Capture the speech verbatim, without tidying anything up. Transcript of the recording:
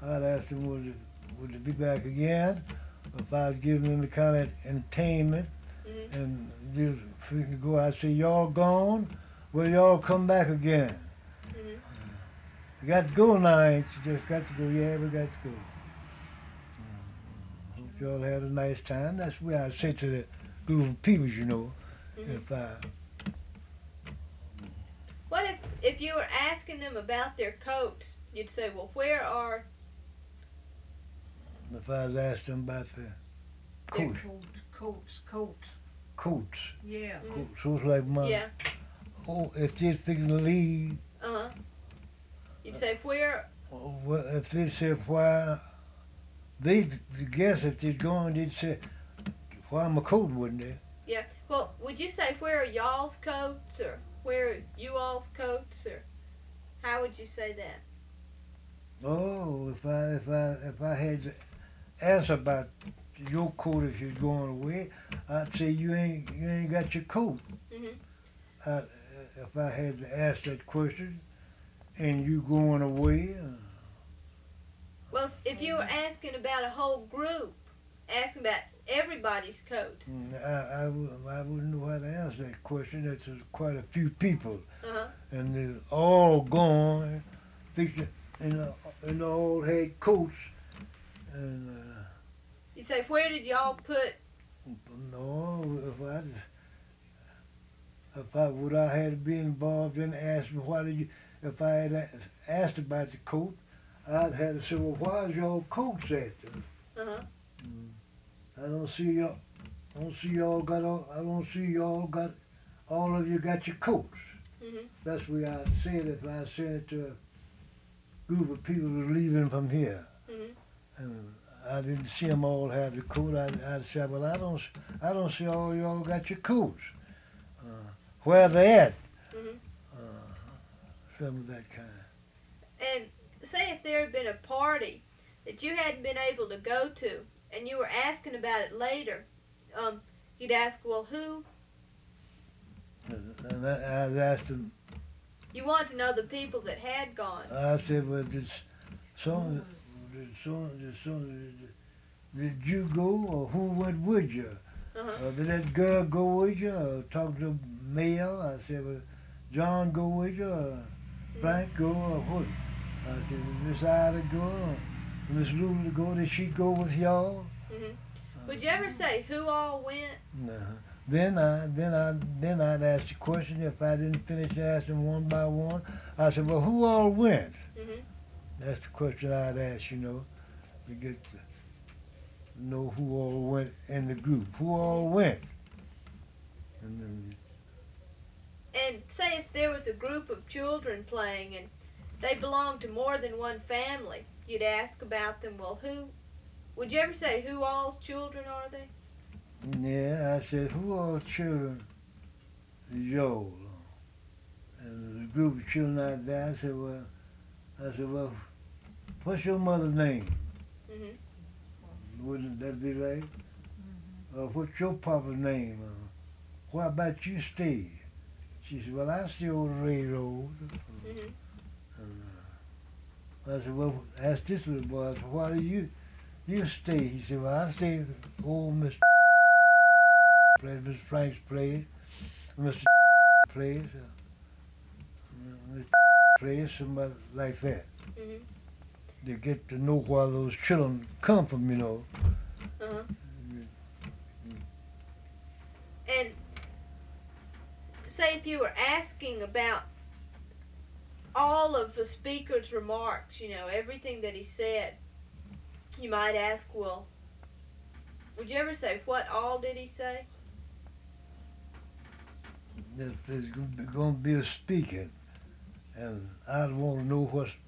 I'd ask them would it, would it be back again, if I was giving them the kind of entertainment Mm-hmm. and just for to go. I'd say y'all gone, well y'all come back again. Mm-hmm. You got to go now, ain't you? Just got to go. Yeah, we got to go. Hope y'all had a nice time. That's what I say to the group of people, you know. Mm-hmm. If I What if if you were asking them about their coats? You'd say, "Well, where are if I was asked them about the their coats, Coat, coats, coat. coats, Yeah. Mhm. coats, so it's like my yeah, oh, if they're fixing to leave, uh huh?" You'd say, "Where?" oh, well, if they said why, they guess if they're going, they'd say why my coat wasn't there. Yeah. Well, would you say, "Where are y'all's coats?" or "Where are you all's coats?" or how would you say that? Oh, if I if I if I had to ask about your coat if you're going away, I'd say you ain't you ain't got your coat. Mhm. I, if I had to ask that question, and you going away, uh, Well, if you were asking about a whole group, asking about everybody's coats. mm, I I, wou- I wouldn't know how to answer that question. There's quite a few people, Uh huh. and they're all gone, fixing, and uh, and they all had coats, and uh, You'd say, "Where did y'all put?" no, if I if I would I had to be involved in asking why did you if I had a- asked about the coat, I'd have to say, well, why's your coats at? Uh huh. Mm. I don't see y'all. I don't see y'all got all. I don't see y'all got. All of you got your coats. Mhm. That's where I said if I said it to a group of people who were leaving from here, Mhm. and I didn't see them all have the coat. I'd, I'd say, well, I don't. s- I don't see all y'all got your coats. Uh, where they at? Mhm. Uh, some of that kind. And say if there had been a party that you hadn't been able to go to, and you were asking about it later, um, you'd ask, "Well, who?" And and I, I asked them. You want to know the people that had gone. I said, well, did so? Did so? Did so? Did you go or who went with you? Uh-huh. Uh, did that girl go with you? Or talk to Mel? I said, well, John go with you? Or Frank go? Or what? I said, did Miss Ida go? Or Miss Lula go? Did she go with y'all? Mhm. Uh, Would you ever say who all went? no. Then I then I then I'd ask the question if I didn't finish asking one by one. I said, well, who all went? Mhm. That's the question I'd ask, you know, to get to know who all went in the group. Who all went? And then And say if there was a group of children playing and they belonged to more than one family, you'd ask about them. Well, who? Would you ever say who all's children are they? yeah, I said, who all children is yours? And the group of children out there, I said, well, I said, well, what's your mother's name? Mhm. Wouldn't that be right? Mm-hmm. Uh, what's your papa's name? Uh, what about you, Steve? She said, well, I stay on the railroad. Mhm. And, uh, I said, well, ask this little boy, I said, why do you, you stay? He said, well, I stay at old Mister place, Mister Frank's place, Mister place, uh, Mister place, somebody like that. Mhm. They get to know where those children come from, you know. Uh huh. And say if you were asking about all of the speaker's remarks, you know, everything that he said, you might ask, well, would you ever say, what all did he say? There's, there's going to be a speaking, and I want to know what's